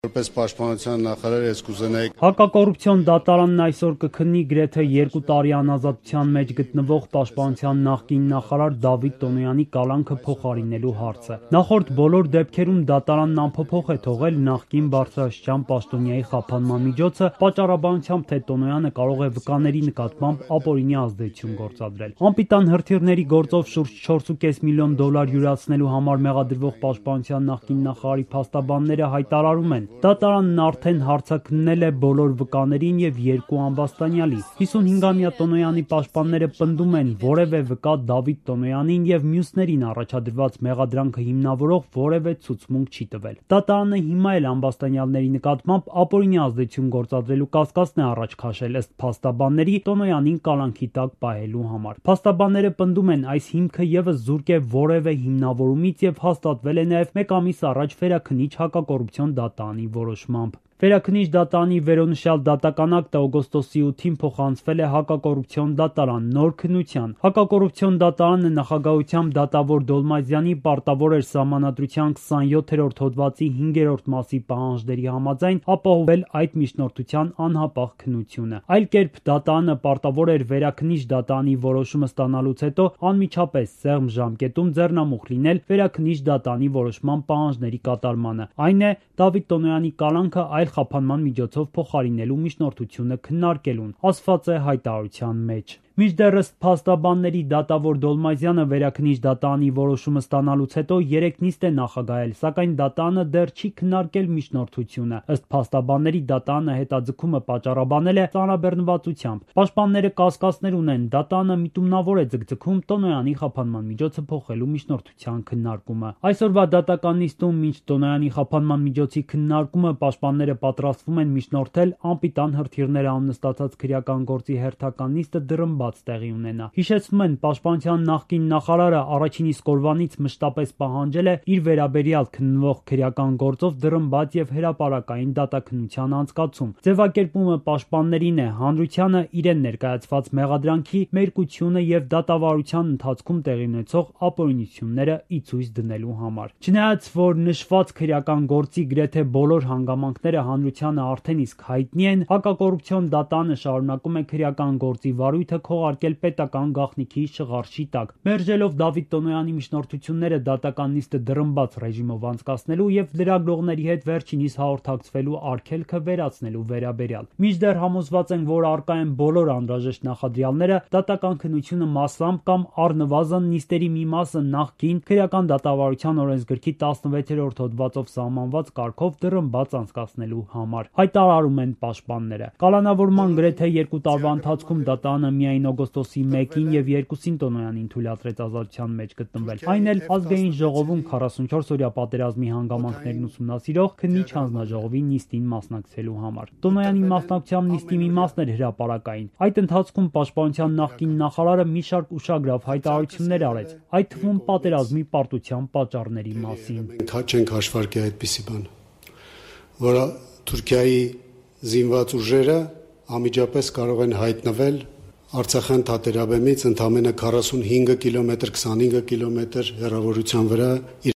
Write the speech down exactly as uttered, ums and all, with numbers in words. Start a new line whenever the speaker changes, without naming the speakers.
Որպես պաշտպանության նախարար ես կուզենայի
Հակակոռուպցիոն դատարանն այսօր կքննի գրեթե երկու տարի անազատության մեջ գտնվող պաշտպանության նախկին նախարար Դավիթ Տոնոյանի կալանքը փոխարինելու հարցը։ Նախորդ բոլոր դեպքերում դատարանն անփոփոխ է թողել նախկին բարձրաստիճան պաշտոնյայի խափանման միջոցը, պատճառաբանությամբ, թե Տոնոյանը կարող է վկաների նկատմամբ ապօրինի ազդեցություն գործադրել։ Անպիտան հրթիռների գործով շուրջ չորս ու կես միլիոն դոլար յուրացնելու համար մեղադրվող պաշտպանության նախկին նախարարի փաստաբանները հայտարարում են. Դատարանն արդեն հարցաքննել է բոլոր վկաներին եւ երկու ամբաստանյալի։ հիսունհինգամյա Տոնոյանի պաշտպանները պնդում են որևէ վկա Դավիթ Տոնոյանին եւ մյուսներին առաջադրված մեղադրանքը հիմնավորող որևէ ցուցմունք չի տվել։ Դատարանը հիմա էլ ամբաստանյալների նկատմամբ ապօրինի ազդեցություն գործադրելու կասկածն է առաջ քաշել ըստ փաստաբանների Տոնոյանին կալանքի տակ պահելու համար։ Փաստաբանները պնդում են այս հիմքը եւս զուրկ է որևէ հիմնավորումից եւ հաստատվել է նաեւ մեկ ամիս առաջ Վերաքննիչ հակակոռուպցիոն դատարանի որոշմամբ։ Վերաքննիչ դատարանի վերոնշյալ դատական ակտը օգոստոսի ութին փոխանցվել է հակակոռուպցիոն դատարան նոր քննության։ Հակակոռուպցիոն դատարանը նախագահությամբ դատավոր Դոլմազյանի պարտավոր էր սահմանադրության քսանյոթերորդ հոդվածի հինգերորդ մասի պահանջների համաձայն ապահովել այդ միջնորդության անհապաղ քննությունը։ Այլ կերպ դատարանը պարտավոր էր Վերաքննիչ դատարանի որոշումը ստանալուց հետո անմիջապես սեղմ ժամկետում ձեռնամուխ լինել Վերաքննիչ դատարանի որոշման պահանջների կատարմանը։ Այն է Դավիթ Տոնոյանի կալանքը այլ խափանման միջոցով փոխարինելու միջնորդությունը քննարկելուն, ասված է հայտարարության մեջ։ Մինչդեռ ըստ փաստաբանների դատավոր Դոլմազյանը Վերաքննիչ դատարանի որոշումը ստանալուց հետո երեք նիստ է նախագահել, սակայն դատարանը դեռ չի քննարկել միջնորդությունը։ Ըստ փաստաբանների դատարանը հետաձգումը պատճառաբանել է ծանրաբեռնվածությամբ։ Պաշտպանները կասկածներ ունեն, դատարանը միտումնավոր է ձգձգում Տոնոյանի խափանման միջոցը փոխելու միջնորդության քննարկումը։ Այսօրվա դատական նիստում, մինչ Տոնոյանի խափանման միջոցի քննարկումը պաշտպանները պատրաստվում են միջնորդել, անպիտան հրթիռները ամնստացած քրեական գործի հերթական նիստը դրըմբաց տեղի ունենա։ Հիշեցնում են, պաշտպանության նախկին նախարարը առաջին իսկ օրվանից մշտապես պահանջել է իր վերաբերյալ քննվող քրեական գործով դրըմբաց եւ հրապարակային դատաքննության անցկացում։ Ձևակերպումը պաշտպաններին է հանրությանը իրեն ներկայացված մեղադրանքի մերկությունը եւ դատավարության ընթացքում տեղի ունեցող ապօրինությունները ի ցույց դնելու համար։ Չնայած որ նշված քրեական գործի գրեթե բոլոր հանգամանքները հանրությանը արդեն իսկ հայտնի են, հակակոռուպցիոն դատարանը շարունակում է քրեական գործի վարույթը քողարկել պետական գաղտնիքի շղարշի տակ, մերժելով Դավիթ Տոնոյանի միջնորդությունները դատական նիստը դրըմբաց ռեժիմով անցկացնելու եւ լրագրողների հետ վերջինիս հաղորդակցվելու արգելքը վերացնելու վերաբերյալ։ Մինչդեռ համոզված են, որ առկա են բոլոր անհրաժեշտ նախադրյալները դատական քննությունը մասամբ կամ առնվազն նիստերի մի մասը նախկին քրեական դատավարության օրենսգրքի տասնվեցերորդ հոդվածով սահմանված կարգով դրըմբաց անցկացնելու համար, հայտարարում են պաշտպանները։ Կալանավորման գրեթե երկու տարվա ընթացքում դատարանը միայն օգոստոսի մեկին եւ երկուսին Տոնոյանին թույլատրեց ազատության մեջ գտնվել։ Այն էլ ազգային ժողովում քառասունչորս օրյա պատերազմի հանգամանքներն ուսումնասիրող քննիչ հանձնաժողովի նիստին մասնակցելու համար։ Տոնոյանի մասնակցությամբ նիստի մի մասն էր հրապարակային։ Այդ ընթացքում պաշտպանության նախկին նախարարը մի շարք ուշագրավ հայտարարություններ արեց, այդ թվում պատերազմի պարտության պատճառների մասին։
Չենք հաշվարկի այդպիսի բան, որը Թուրքիայի զինված ուժերը անմիջապես կարող են հայտնվել Արցախյան թատերաբեմից ընդամենը քառասունհինգ կիլոմետր, քսանհինգ կիլոմետր հեռավորության վրա